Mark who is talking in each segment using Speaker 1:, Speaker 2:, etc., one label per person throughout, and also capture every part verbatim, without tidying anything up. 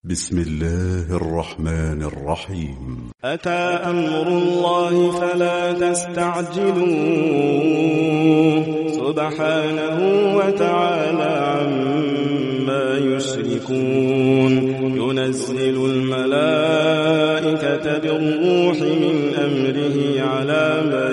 Speaker 1: بسم الله الرحمن الرحيم.
Speaker 2: أتى أمر الله فلا تستعجلوه سبحانه وتعالى عما يشركون. ينزل الملائكة بالروح من أمره على من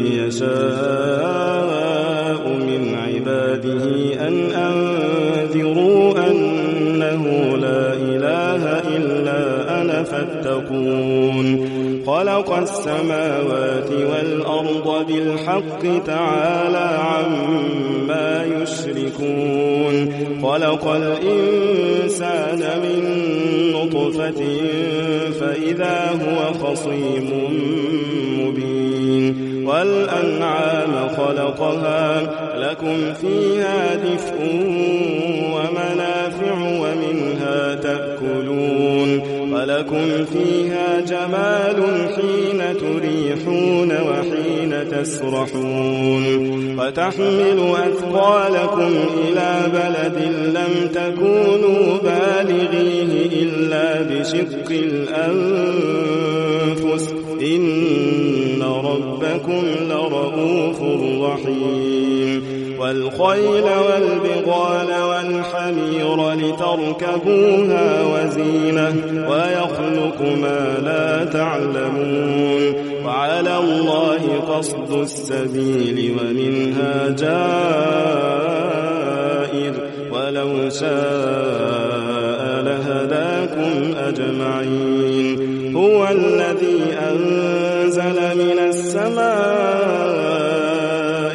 Speaker 2: يشاء من عباده أن أنذروا أنه لا إله إلا أنا فاتقون. خلق السماوات والأرض بالحق تعالى عما يشركون. خلق الإنسان من نطفة فإذا هو خصيم مبين. والأنعام خلقها لكم فيها دفء ومنافع ومنها تأكلون. ولكم فيها جمال حين تريحون وحين تسرحون. وتحمل أثقالكم إلى بلد لم تكونوا بالغيه إلا بشق الأنفس إن ربكم لرؤوف رحيم. والخيل والبغال والحمير لتركبوها وزينة ويخلق ما لا تعلمون. وعلى الله قصد السبيل ومنها جائر ولو شاء لهداكم أجمعين. هو الذي أنزل من السماء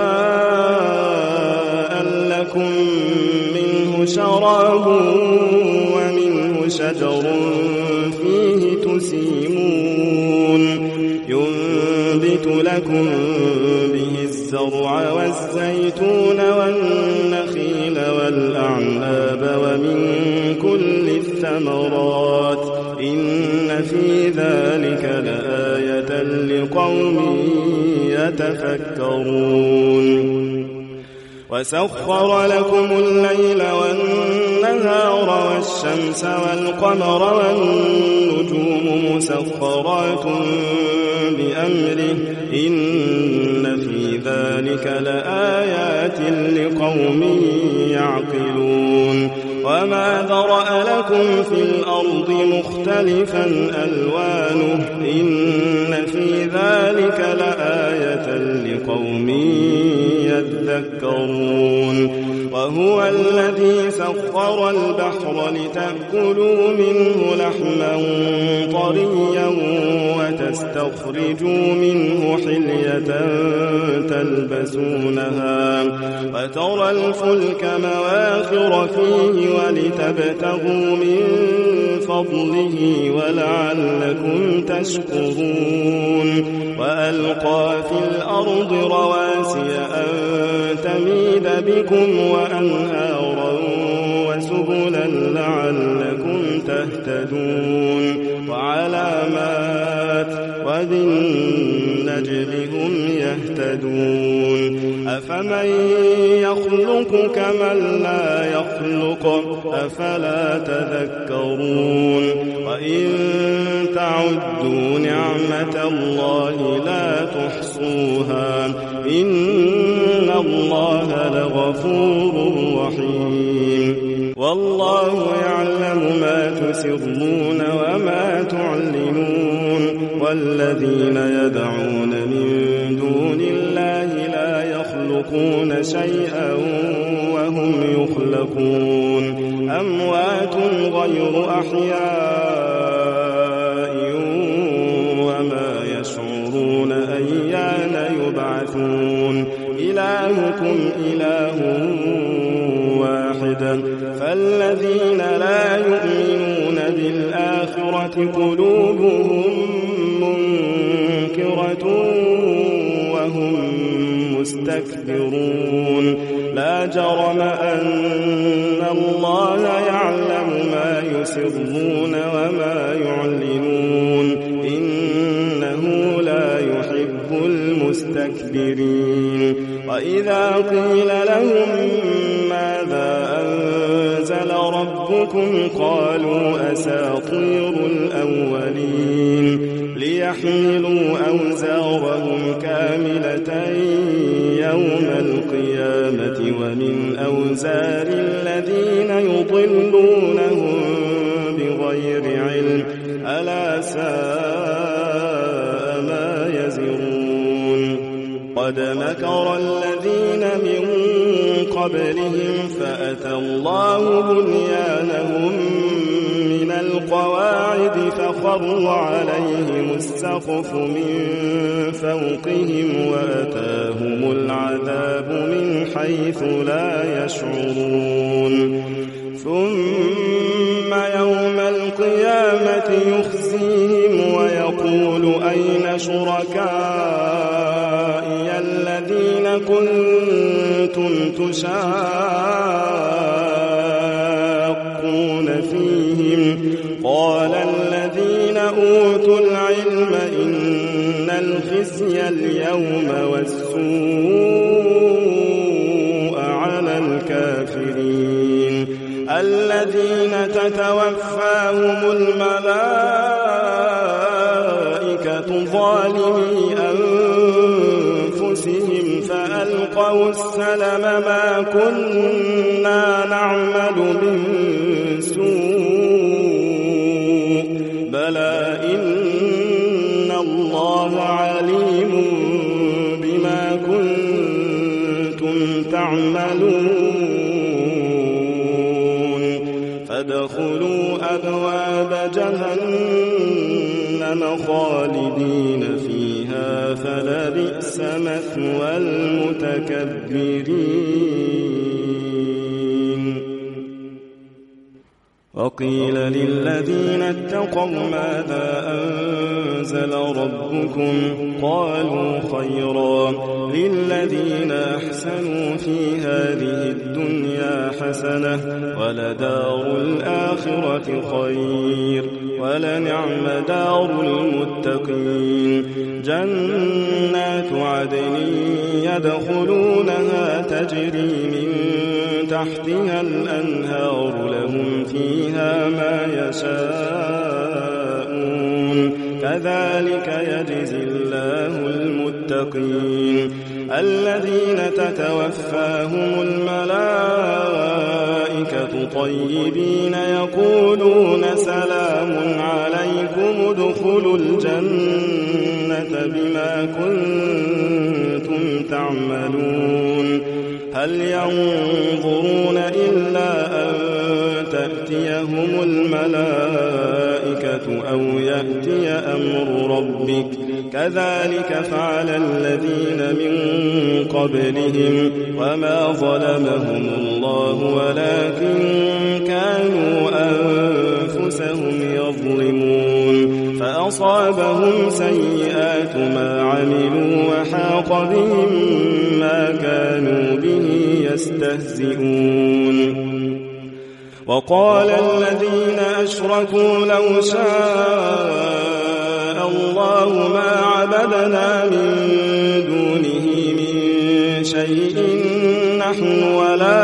Speaker 2: ماء لكم منه شراب ومنه شجر فيه تسيمون. ينبت لكم به الزرع والزيتون والنخيل والأعناب ومن كل الثمرات إن في ذلك لآية لقوم يتفكرون. وسخر لكم الليل والنهار والشمس والقمر والنجوم مسخرات بأمره إن في ذلك لآيات لقوم يعقلون. وما ذرأ لكم في الأرض مختلفا ألوانه إن في ذلك لآية لقوم يذكرون. وهو الذي سخر البحر لتأكلوا منه لحما طريا وتستخرجوا منه حلية تلبسونها وترى الفلك مواخر فيه ولتبتغوا من فضله ولعلكم تشكرون. وألقى في الأرض رواسي أن تميد بكم وأنهارا وسبلا لعلكم تهتدون. وعلامات وبالنجم هم يهتدون. أفمن يخلق كمن لا يخلق أفلا تذكرون. وإن تعدوا نعمة الله لا تحصوها إن الله لغفور رحيم. والله يعلم ما تسرون وما تعلنون. والذين يدعون من دون الله لا يخلقون شيئا وهم يخلقون. أموات غير أحياء وما يشعرون أيان يبعثون. إلهكم إله واحد فالذين لا يؤمنون بالآخرة قلوبهم منكرة وهم مستكبرون. لا جرم أن الله يعلم ما يسرون وما يعلنون إنه لا يحب المستكبرين. وإذا قيل لهم ماذا أنزل ربكم ربكم قالوا أساطير الأولين ليحملوا أوزارهم كاملة يوم القيامة ومن أوزار الذين يضلونهم بغير علم ألا ساء ما يزرون قد مكر الذين من قبلهم فأتى الله بنيانهم من القواعد فخر عليهم السقف من فوقهم وأتاهم العذاب من حيث لا يشعرون ثم يوم القيامة يخزيهم ويقول أين شركائي الذين كنتم تشاقون فيهم قال الذين أوتوا العلم إن الخزي اليوم والسوء على الكافرين الذين تتوفاهم الملائكة ظالمي أنفسهم فألقوا السلم ما كنا نعمل من سوء بلى إن الله عليم بما كنتم تعملون فادخلوا أبواب جهنم خالدين فيها فلبئس مثوى المتكبرين وقيل للذين اتقوا ماذا أنزل ربكم قالوا خيرا للذين أحسنوا في هذه الدنيا حسنة ولدار الآخرة خير ولنعم دار المتقين جنات عدن يدخلونها تجري من تحتها الأنهار لهم فيها ما يشاءون كذلك يجزي الله المتقين الذين تتوفاهم الملائكة طيبين يقولون سلام عليكم ادخلوا الجنة بما كنتم تعملون هل ينظرون إلا أن تأتيهم الملائكة أو يأتي أمر ربك كذلك فعل الذين من قبلهم وما ظلمهم الله ولكن كانوا أنفسهم يظلمون فأصابهم سيئات ما عملوا وحاق بهم ما كانوا به يستهزئون وقال الذين أشركوا لو شاء الله ما عبدنا من دونه من شيء نحن ولا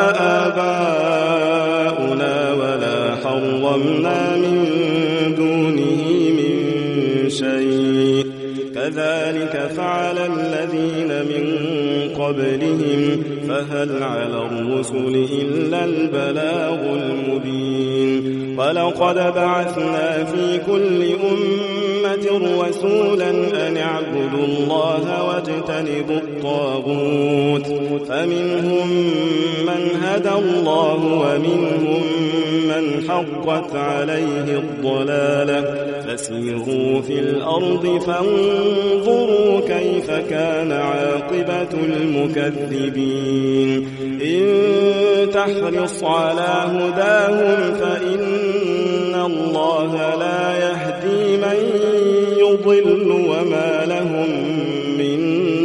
Speaker 2: آباؤنا ولا حرمنا من دونه من شيء كذلك فعل الذين من قبلهم فهل على الرسل إلا البلاغ المبين ولقد بعثنا في كل أمة رسولا أن اعبدوا الله واجتنبوا الطاغوت فمنهم من هدى الله ومنهم من حقت عليه الضلالة فسيروا في الأرض فانظروا كيف كان عاقبة المكذبين إن تحرص على هداهم فإن الله لا يهدي من يضل وما لهم من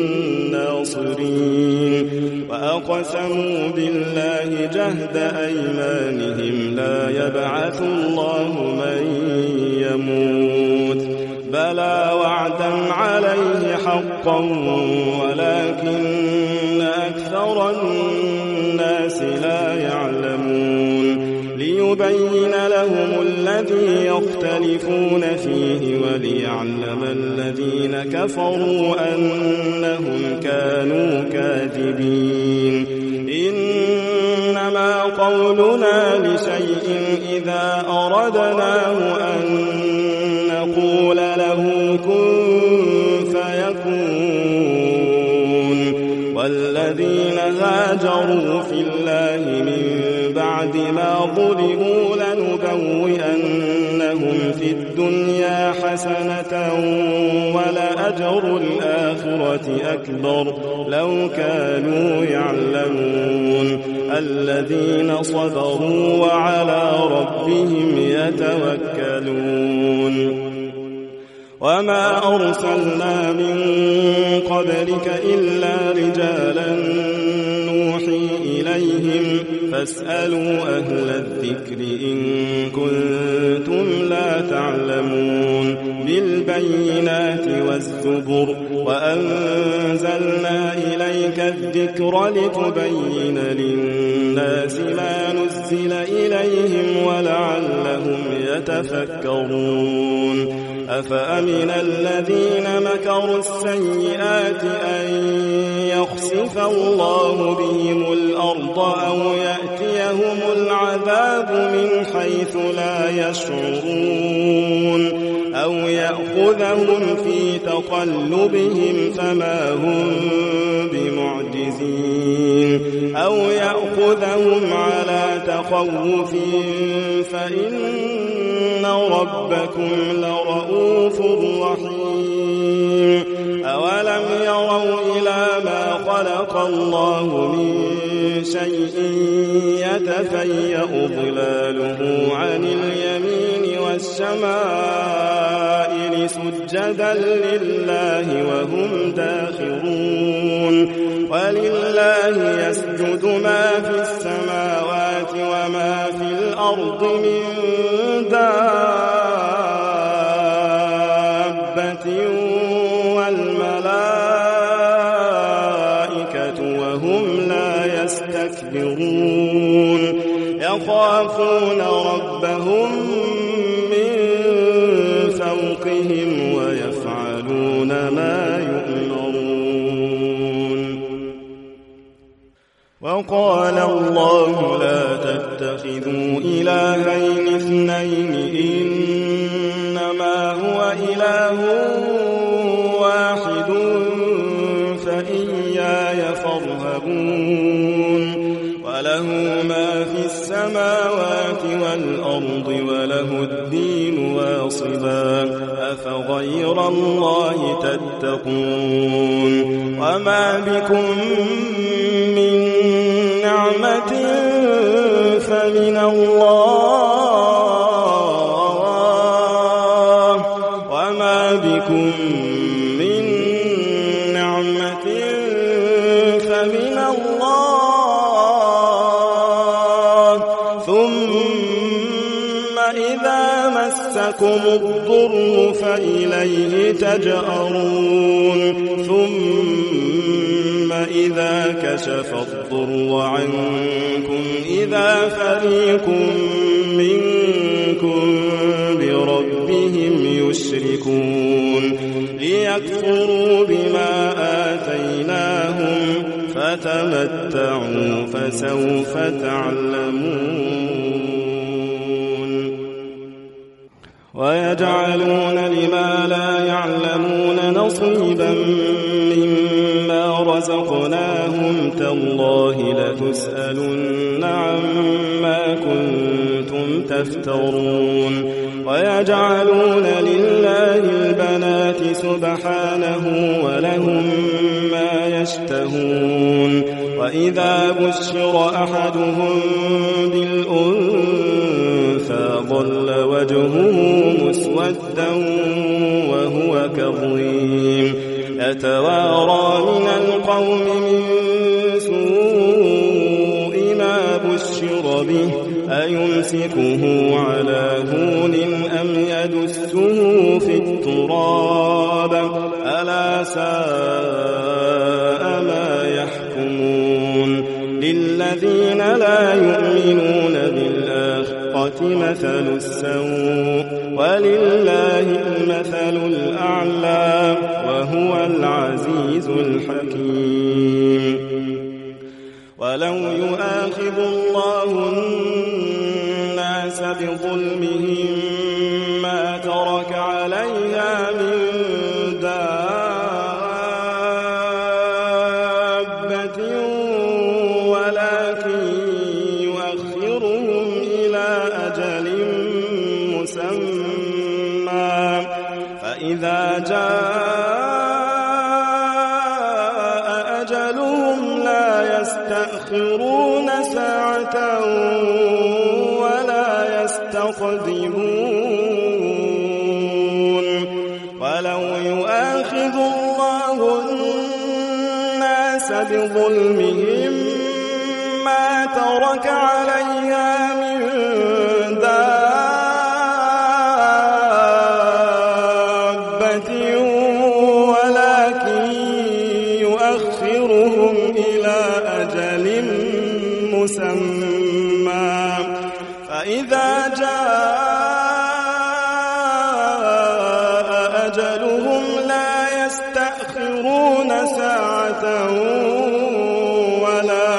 Speaker 2: ناصرين وأقسموا بالله جهد أيمانهم لا يبعث الله من يموت بلى وعدا عليه حقا ولكن أكثر الناس لا يعلمون ليذيقهم لتبين لهم الذي يختلفون فيه وليعلم الذين كفروا أنهم كانوا كاذبين إنما قولنا لشيء إذا أردناه أن نقول له كن فيكون والذين هاجروا في الله من بعد ما ظلموا لنبوئنهم في الدنيا حسنة ولأجر الآخرة أكبر لو كانوا يعلمون الذين صبروا وعلى ربهم يتوكلون وما أرسلنا من قبلك إلا رجالا نوحي إليهم فاسألوا أهل الذكر إن كنتم لا تعلمون بالبينات والزبر وأنزلنا إليك الذكر لتبين للناس ما نزل إليهم ولعلهم يتفكرون أفأمن الذين مكروا السيئات أن يخسف الله بهم الأرض أو يأتيهم العذاب من حيث لا يشعرون أو يأخذهم في تقلبهم فما هم بمعجزين أو يأخذهم على تخوف فإن ربكم لرؤوف رحيم أولم يروا إلى ما خلق الله من شيء يتفيأ ظلاله عن اليمين والشمائل سجدا لله وهم داخرون ولله يسجد ما في السماوات وما في الأرض من دابة والملائكة وهم لا يستكبرون يخافون ربهم من فوقهم ويفعلون ما يؤمرون وقال الله لا تتخذوا إلهين اثنين إنما هو إله واحد فإياي فارهبون وله ما في السماوات والأرض وله الدين واصبا أفغير الله تتقون وما بكم من نعمة فمن الله وما بكم من نعمة فمن الله ثم إذا مسكم الضر فإليه تجأرون ثم إذا كشف الضر عنكم إذا فريق منكم بربهم يشركون ليكفروا بما آتيناهم فتمتعوا فسوف تعلمون ويجعلون لما لا يعلمون نصيبا مما رزقناهم تالله لتسألن عما كنتم تفترون ويجعلون لله البنات سبحانه ولهم ما يشتهون وإذا بشر أحدهم بالأنثى ظل وجهه مسودا وهو كظيم يتوارى من القوم من سوء ما بشر به أيمسكه على هون أم يدسه في التراب ألا ساء ما يحكمون للذين لا يؤمنون بالآخرة مثل السوء ولله المثل الأعلى وهو العزيز الحكيم. ولو يؤاخذ الله الناس بظلمهم ما ترك عليها من دابة ولكن يؤخرهم إلى أجل مسمى فإذا جاء أجلهم لا يستأخرون ساعة ولا يستقدمون. ولو يؤاخذ الله الناس بظلمهم ما ترك عليها من دابة ولكن يؤخرهم إلى أجل مسمى فإذا جاء أجلهم لا يستأخرون ساعة ولا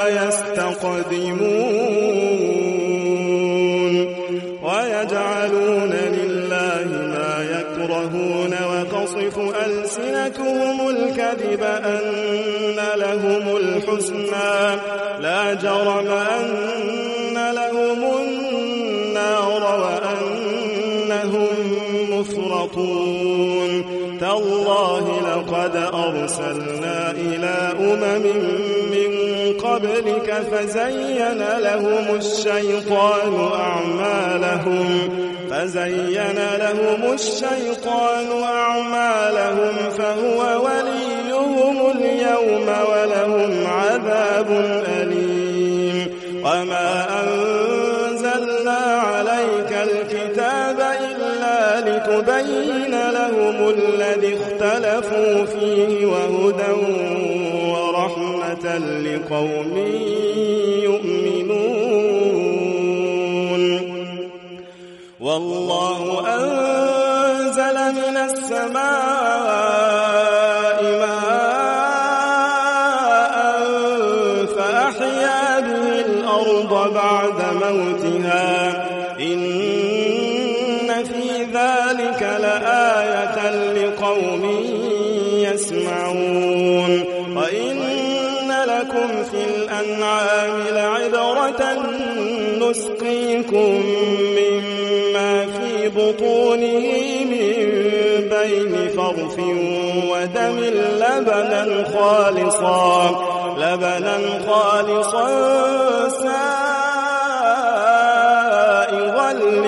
Speaker 2: يستقدمون. ويجعلون لله ما يكرهون وتصف ألسنتهم الكذب أن لهم الحسنى لا جرم أن لهم النار وأنهم مفرطون. تالله لقد أرسلنا إلى أمم من قبلك فزين لهم الشيطان أعمالهم فزين لهم الشيطان أعمالهم فهو وليهم اليوم ولهم عذاب أليم. وما أنزلنا عليك الكتاب إلا لتبين لهم الذي اختلفوا فيه وهدى ورحمة لقوم يؤمنون. والله أنزل من السماء ماء فأحيا به الأرض بعد موتها إن في ذلك لآية لقوم يسمعون. وإن لكم في الأنعام لعبرة نسقيكم مما في بطونه من بين فرث ودم لبنا خالصا لبنا خالصا سائغا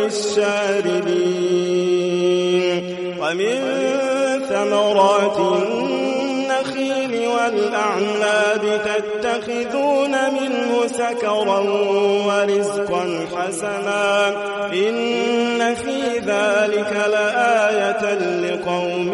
Speaker 2: للشاربين. ومن ثمرات النخيل والأعناب تتخذون منه سكرا ورزقا حسنا إن في ذلك لآية لقوم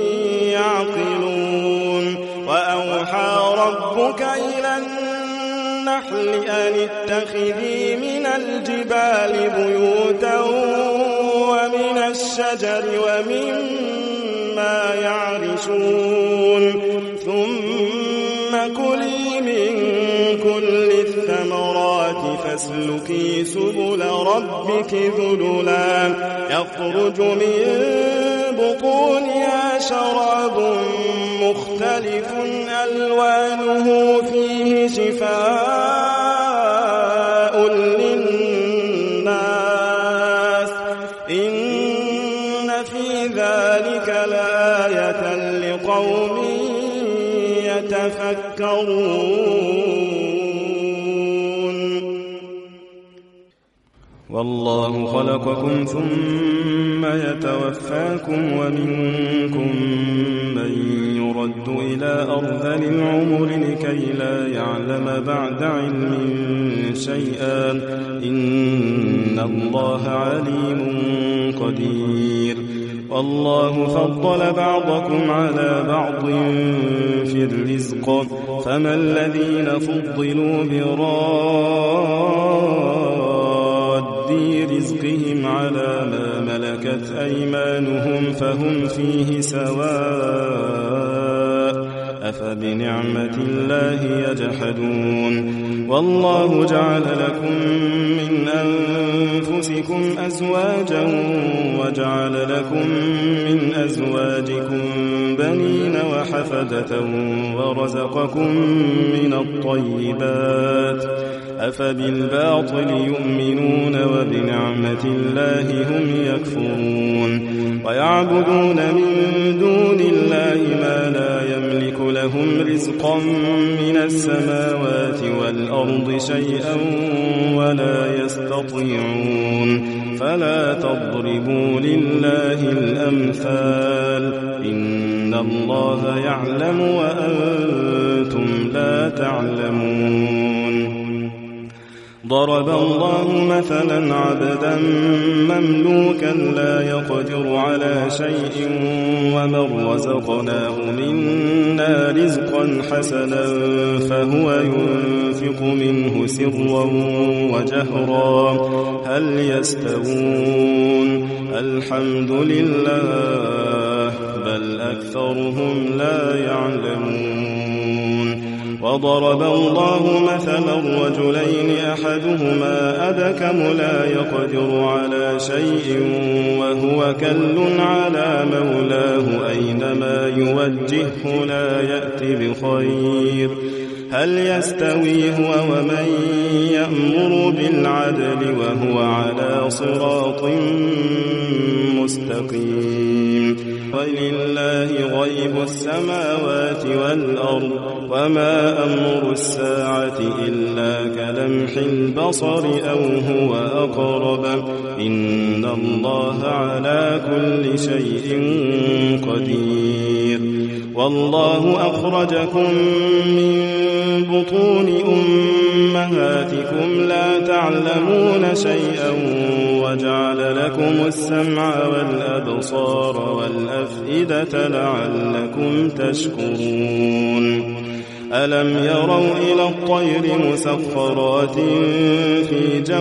Speaker 2: يعقلون. وأوحى ربك إلى النحل أن اتخذي من الجبال بيوتا ومن الشجر ومما يعرشون ثم كلي من كل الثمرات فاسلكي سبل ربك ذللا يخرج من بطونها شراب مختلف ألوانه فيه شفاء للناس إن في ذلك لآية لقوم يتفكرون. والله خلقكم ثم يتوفاكم ومنكم من يرد إلى أرذل العمر لكي لا يعلم بعد علم شيئا إن الله عليم قدير. والله فضل بعضكم على بعض في الرزق فما الذين فضلوا براد رزقهم على ما ملكت أيمانهم فهم فيه سواء أفبنعمة الله يجحدون والله جعل لكم من أنفسكم أزواجا وجعل لكم من أزواجكم بنين وحفدة ورزقكم من الطيبات أفبالباطل يؤمنون وبنعمة الله هم يكفرون ويعبدون من دون الله ما لا يملك لهم رزقا من السماوات والأرض شيئا ولا يستطيعون فلا تضربوا لله الأمثال إن الله يعلم وأنتم لا تعلمون ضرب الله مثلا عبدا مملوكا لا يقدر على شيء ومن رزقناه منا رزقا حسنا فهو ينفق منه سرا وجهرا هل يستوون الحمد لله بل أكثرهم لا يعلمون وضرب الله مثلا رجلين أحدهما أبكم لا يقدر على شيء وهو كل على مولاه أينما يوجهه لا يأتي بخير هل يستوي هو ومن يأمر بالعدل وهو على صراط مستقيم ولله غيب السماوات والأرض وما أمر الساعة إلا كلمح البصر أو هو أقرب إن الله على كل شيء قدير والله أخرجكم من بطون أمهاتكم لا تعلمون شيئا وجعل لكم السمع والأبصار والأفئدة لعلكم تشكرون ألم يروا إلى الطير مسخرات في جو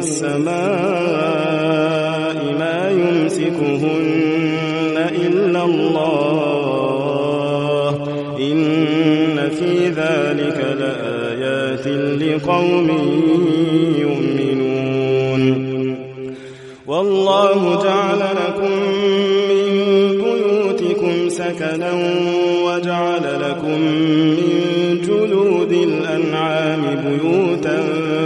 Speaker 2: السماء ما يمسكهن إلا الله إن في ذلك لآيات لقوم يؤمنون والله جعل لكم من بيوتكم سكنا وجعل لكم من جلود الأنعام بيوتا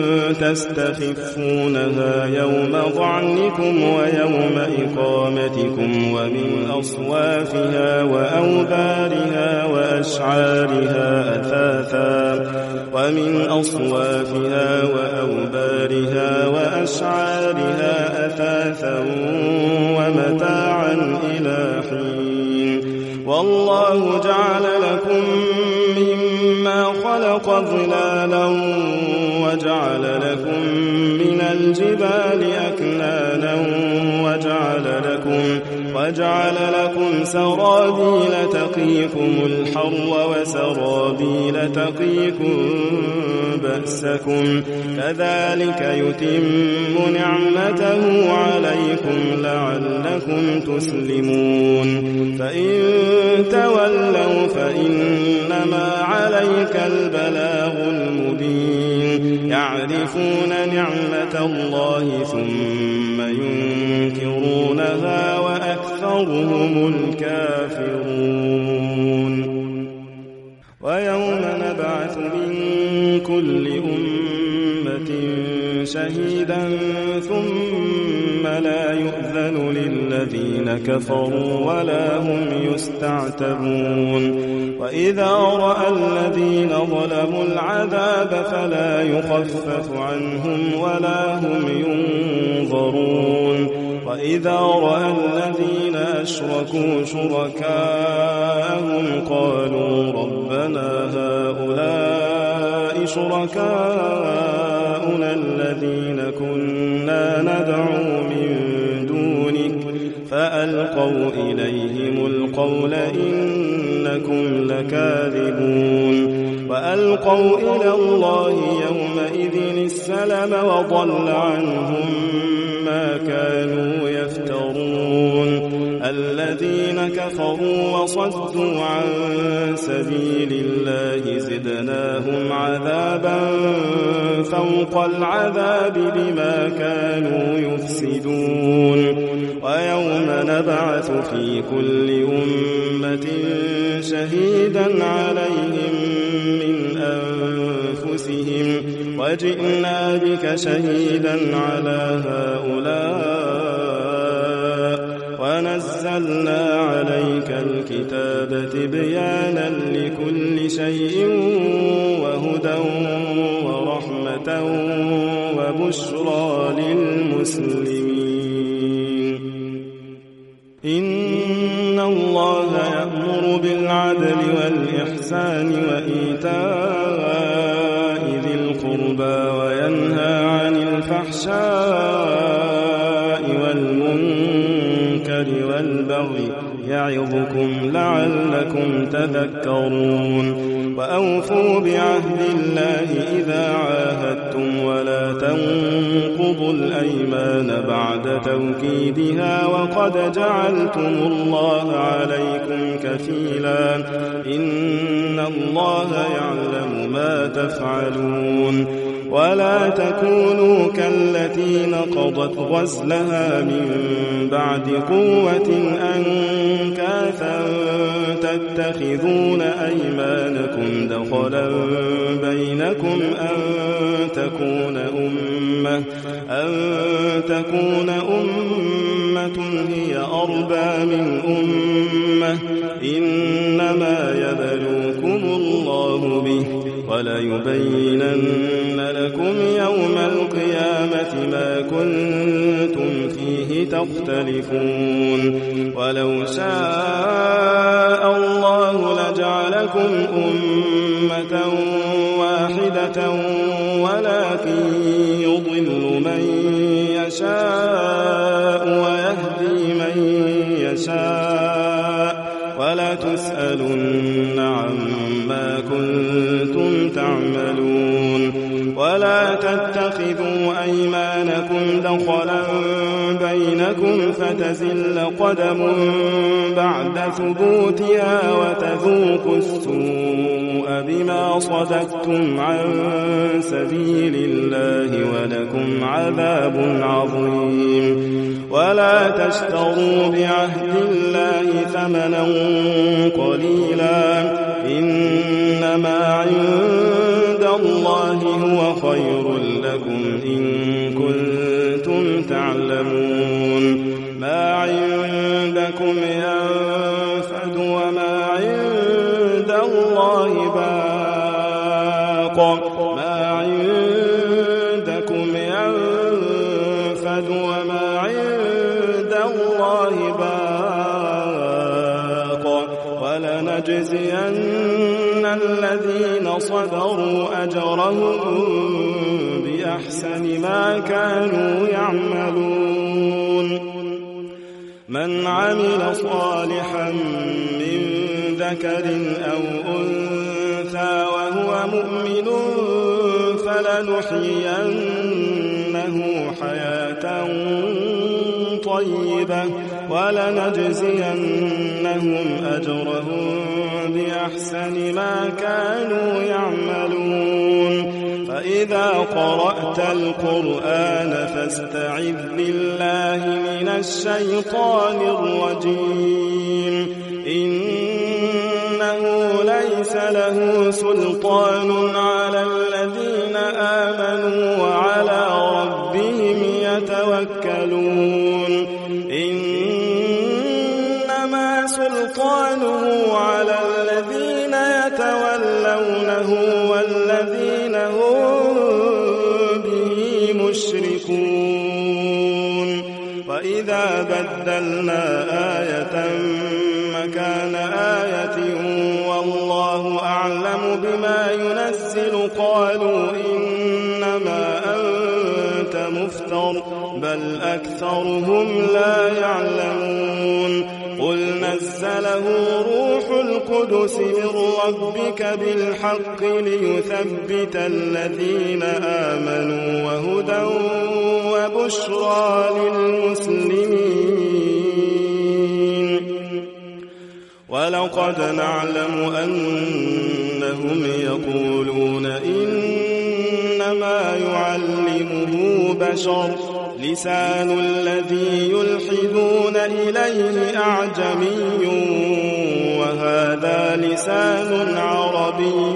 Speaker 2: تستخفونها يوم ظعنكم ويوم إقامتكم ومن أصوافها وأوبارها وأشعارها أثاثا ومن أصوافها وأوبارها وأشعارها أثاثا ومتاعا إلى حين والله جعل لكم مما خلق ظلالا وجعل لكم من الجبال أكنانا وجعل لكم وجعل لكم سرابيل تقيكم الحر وسرابيل تقيكم بأسكم كذلك يتم نعمته عليكم لعلكم تسلمون فإن تولوا فإنما عليك البلاغ المبين يعرفون نعمة الله ثم ينكرونها وأكثرهم الكافرون ويوم نبعث من كل أمة شهيدا ثم لا يؤذن للذين كفروا ولا هم يستعتبون وإذا رأى الذين ظلموا العذاب فلا يخفف عنهم ولا هم ينظرون وإذا رأى الذين أشركوا شركاءهم قالوا ربنا هؤلاء شركاؤنا الذين كنا ندعو من دونك فألقوا إليهم القول إنكم لكاذبون وألقوا إلى الله يومئذ السلم وضل عنهم بما كانوا يفترون الذين كفروا وصدوا عن سبيل الله زدناهم عذابا فوق العذاب بما كانوا يفسدون ويوم نبعث في كل أمة شهيدا عليهم من أنفسهم وجئنا بك شهيدا على هؤلاء ونزلنا عليك الكتاب تبيانا لكل شيء وهدى ورحمة وبشرى للمسلمين إن الله يأمر بالعدل والإحسان وإيتاء ذي القربى وينهى عن الفحشاء والمنكر والبغي يعظكم لعلكم تذكرون وأوفوا بعهد الله إذا عاهدتم ولا تنقضوا الأيمان بعد توكيدها وقد جعلتم الله عليكم كفيلا إن الله يعلم ما تفعلون ولا تكونوا كالتي نقضت غزلها من بعد قوة أنكاثا تتخذون أيمانكم دخلا بينكم أن تكون أمة أن تكون أمة هي أربى من أمة إنما يبلوكم الله به وليبينن لكم يوم القيامة ما كنتم فيه تختلفون ولو شاء الله لجعلكم أمة واحدة ولكن يضل من يشاء ويهدي من يشاء ولا تسألن عما كنتم تعملون ولا تتخذوا أيمانكم دخلا بينكم فتزل قدم بعد ثبوتها وتذوقوا السوء بما صددتم عن سبيل الله ولكم عذاب عظيم ولا تشتروا بعهد الله ثمنا قليلا إنما عند الله هو خير لكم إن كنتم تعلمون ما عندكم ينفد وما عند الله باق ما عندكم ينفد وما عند الله باق ولنجزين الذين صبروا أجرهم بأحسن ما كانوا يعملون من عمل صالحا من ذكر أو أنثى وهو مؤمن فلنحيينه حياة طيبة ولنجزينهم أجرهم بأحسن ما كانوا يعملون فإذا قرأت القرآن فاستعذ بالله من الشيطان الرجيم إنه ليس له سلطان على الذين آمنوا وعلى ربهم يتوكلون إنما سلطانه على الذين يتولونه والذين هم به مشركون وإذا بدلنا آية مكان آية والله أعلم بما ينزل قالوا إنما أنت مفتر بل أكثرهم لا يعلمون قل نزله روح القدس من ربك بالحق ليثبت الذين آمنوا وهدى وبشرى للمسلمين ولقد نعلم أنهم يقولون إنما يعلمه بشر لسان الذي يلحدون إليه أعجمي وهذا لسان عربي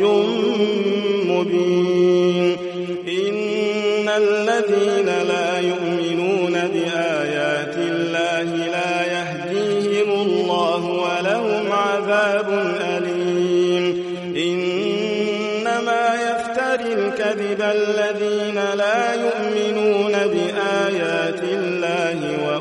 Speaker 2: مبين إن الذين لا يؤمنون بآيات الله لا يهديهم الله ولهم عذاب أليم إنما يفتري الكذب الذين لا يؤمنون بآيات الله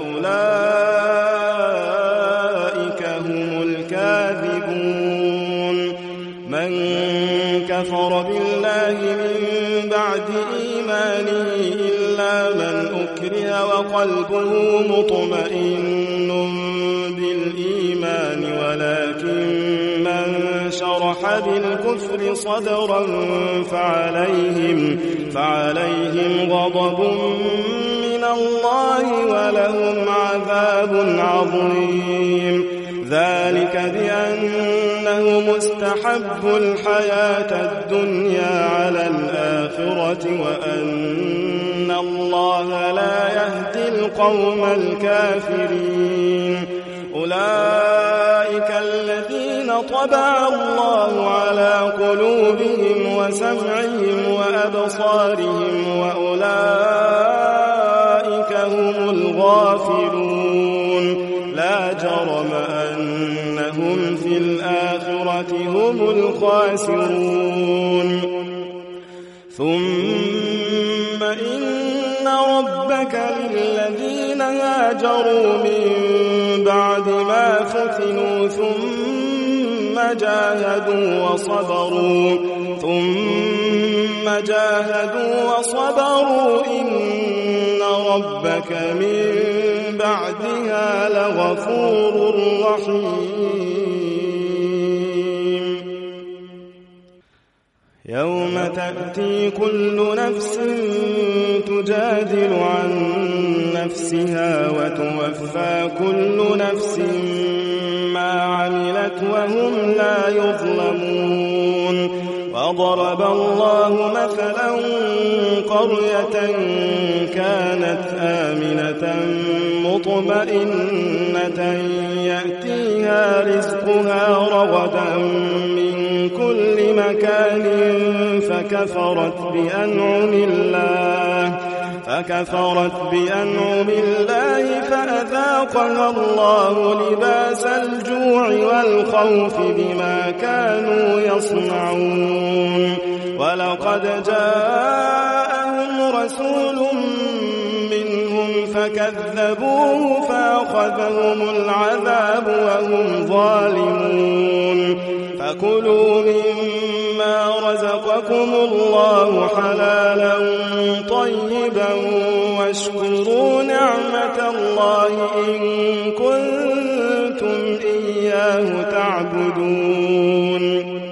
Speaker 2: وأولئك هم الكاذبون من كفر بالله من بعد إيمانه إلا من أكره وقلبه مطمئن بالإيمان ولكن من شرح بالكفر صدرا فعليهم, فعليهم غضب من الله ولهم عذاب عظيم ذلك بأنه مستحب الحياة الدنيا على الآخرة وأن الله لا يهدي القوم الكافرين أولئك الذين طبع الله على قلوبهم وسمعهم وأبصارهم وأولئك هم الغافلون لا جرم أنهم في الآخرة هم الخاسرون ثم إن ربك للذين هاجروا من بعد ما فتنوا ثم جاهدوا وصبروا ثم جاهدوا وصبروا إن ربك من بعدها لغفور رحيم يوم تأتي كل نفس تجادل عن نفسها وتوفى كل نفس ما عملت وهم لا يظلمون وضرب الله مثلا قرية كانت آمنة مطمئنة يأتيها رزقها رغدا من كل مكان فكفرت بأنعم الله فكفرت بأنعم الله فأذاقها الله لباس الجوع والخوف بما كانوا يصنعون ولقد جاءهم رسول منهم فكذبوه فأخذهم العذاب وهم ظالمون فكلوا مما رزقكم الله حلالا طيبا واشكروا نعمة الله إن كنتم إياه تعبدون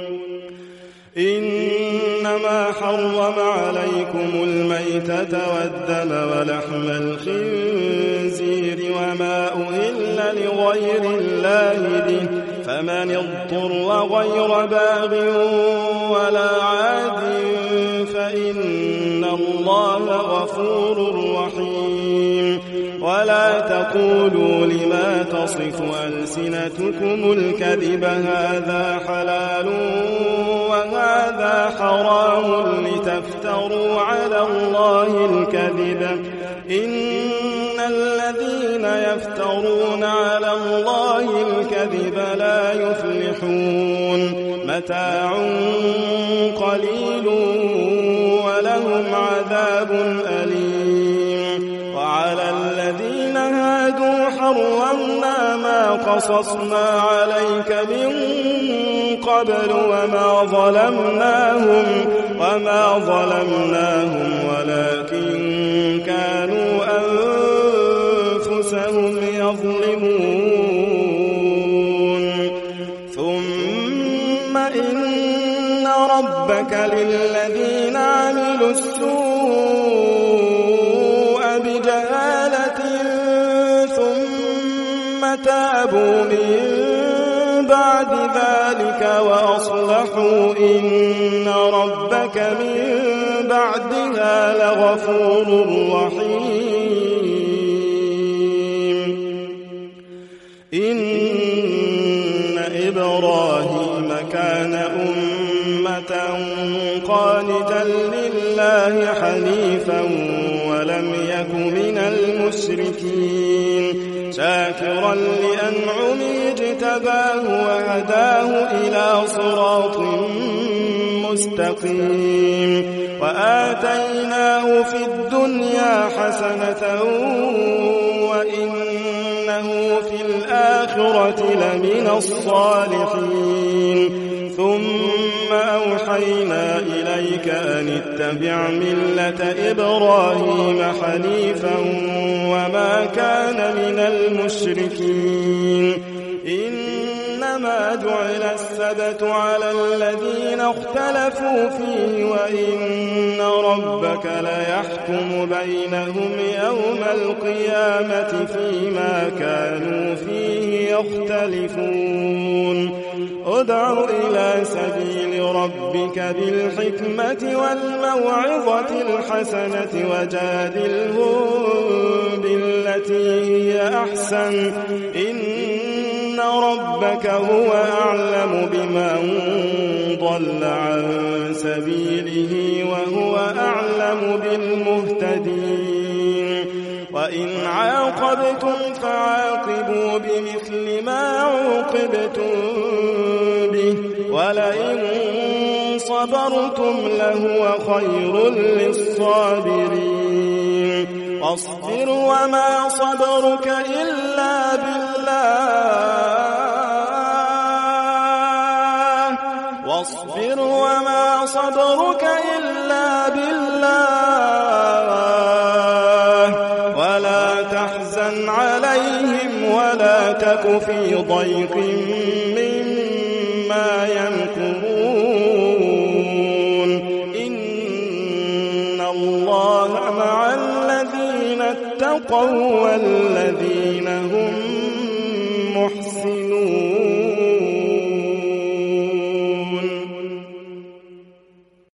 Speaker 2: إنما حرم عليكم الميتة والدم ولحم الخنزير وما أهل لغير الله به فمن اضطر غير باغ ولا عاد فإن الله غفور رحيم ولا تقولوا لما تصف ألسنتكم الكذب هذا حلال وهذا حرام لتفتروا على الله الكذب إن الذين يفترون على الله الكذب لا يفلحون متاع قليل ولهم عذاب أليم وعلى الذين هادوا حرمنا ما قصصنا عليك من قبل وما ظلمناهم وما ظلمناهم ولكن كانوا أنفسهم يظلمون ربك للذين عملوا السوء بجهالة ثم تابوا من بعد ذلك وأصلحوا إن ربك من بعدها لغفور رحيم. إن إبراهيم كان أمة قانتا لله حنيفا ولم يك من المشركين شاكرا لأنعمه اجتباه وهداه إلى صراط مستقيم وآتيناه في الدنيا حسنة وإنه في الآخرة لمن الصالحين ثم أوحينا إليك أن اتبع ملة إبراهيم حنيفا وما كان من المشركين إنما جعل السبت على الذين اختلفوا فيه وإن ربك ليحكم بينهم يوم القيامة فيما كانوا فيه يختلفون ادع إلى سبيل ربك بالحكمة والموعظة الحسنة وجادلهم بالتي هي أحسن إن ربك هو أعلم بمن ضل عن سبيله وهو أعلم بالمهتدين وإن عاقبتم فعاقبوا بمثل ما عوقبتم به ولئن صبرتم لهو خير للصابرين واصبر وما صبرك إلا بالله واصبر وما صبرك إلا بالله ولا تحزن عليهم ولا تك في ضيق مما يمكرون إن الله مع الذين اتقوا والذين هم محسنون.